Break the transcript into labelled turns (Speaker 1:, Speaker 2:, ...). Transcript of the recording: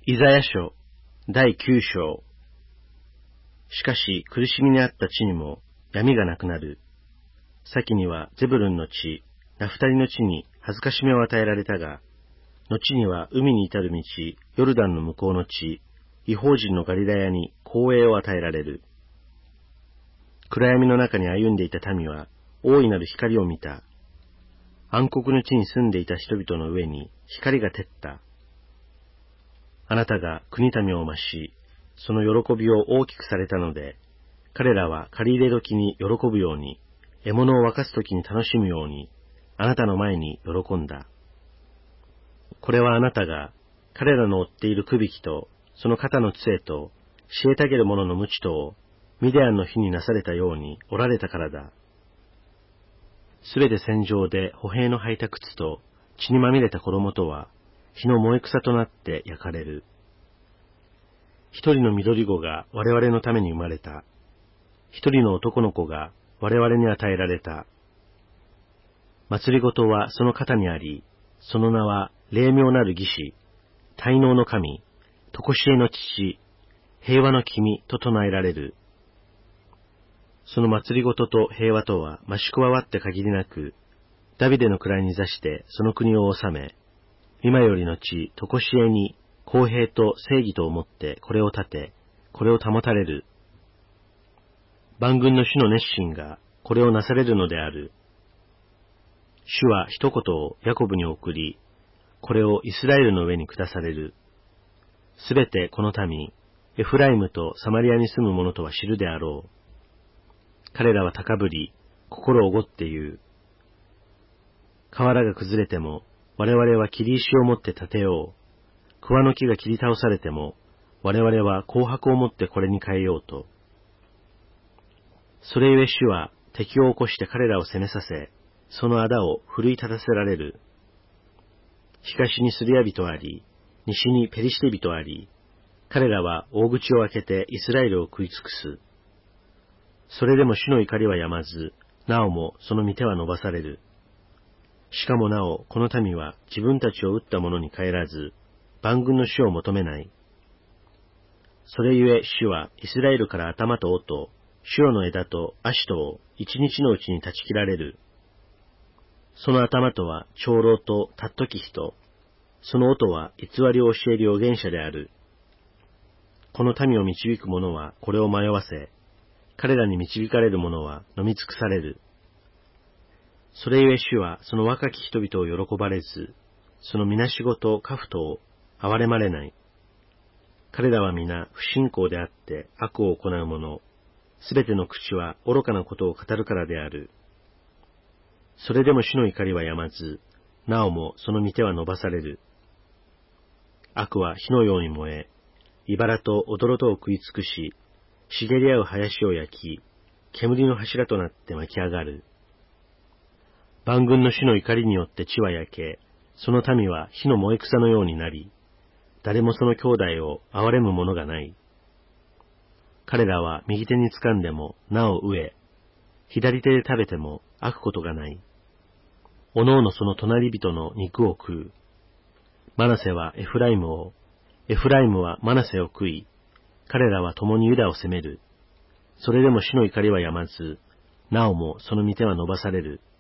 Speaker 1: イザヤ書第9章。しかし苦しみにあった地にも闇がなくなる。先にはゼブルンの地、ナフタリの地に恥ずかしめを与えられたが、後には海に至る道、ヨルダンの向こうの地、異邦人のガリラヤに光栄を与えられる。暗闇の中に歩んでいた民は大いなる光を見た。暗黒の地に住んでいた人々の上に光が照った。あなたが国民を増し、その喜びを大きくされたので、彼らは借り入れ時に喜ぶように、獲物を沸かす時に楽しむように、あなたの前に喜んだ。これはあなたが彼らの追っている首輝と、その肩の杖と、虐げる者の鞭とを、ミディアンの日になされたようにおられたからだ。すべて戦場で歩兵の履いた靴と、血にまみれた衣とは、火の燃え草となって焼かれる。一人の緑子が我々のために生まれた。一人の男の子が我々に与えられた。祭りごとはその肩にあり、その名は霊妙なる義士、大能の神、とこしえの父、平和の君と唱えられる。その祭りごとと平和とは増し加わって限りなく、ダビデの位に座してその国を治め、今よりの地、とこしえに公平と正義と思ってこれを立て、これを保たれる。万軍の主の熱心がこれをなされるのである。主は一言をヤコブに送り、これをイスラエルの上に下される。すべてこの民、エフライムとサマリアに住む者とは知るであろう。彼らは高ぶり、心をおごって言う。河原が崩れても、我々は切り石を持って立てよう。桑の木が切り倒されても、我々は紅白を持ってこれに変えようと。それゆえ主は敵を起こして彼らを攻めさせ、その仇を奮い立たせられる。東にスリア人あり、西にペリシテ人あり、彼らは大口を開けてイスラエルを食い尽くす。それでも主の怒りは止まず、なおもその御手は伸ばされる。しかもなお、この民は自分たちを撃った者に帰らず、万軍の主を求めない。それゆえ主はイスラエルから頭と尾と、シュロの枝と葦とを一日のうちに断ち切られる。その頭とは長老と尊き人、その尾とは偽りを教える預言者である。この民を導く者はこれを迷わせ、彼らに導かれる者は飲み尽くされる。それゆえ主はその若き人々を喜ばれず、そのみなしごと家父を憐れまれない。彼らは皆不信仰であって悪を行う者、すべての口は愚かなことを語るからである。それでも主の怒りは止まず、なおもその御手は伸ばされる。悪は火のように燃え、茨と踊とを食い尽くし、茂り合う林を焼き、煙の柱となって巻き上がる。万軍の主の怒りによって地は焼け、その民は火の燃え草のようになり、誰もその兄弟を憐れむ者がない。彼らは右手に掴んでもなお飢え、左手で食べても飽くことがない。おのおのその隣人の肉を食う。マナセはエフライムを、エフライムはマナセを食い、彼らは共にユダを責める。それでも主の怒りは止まず、なおもその御手は伸ばされる。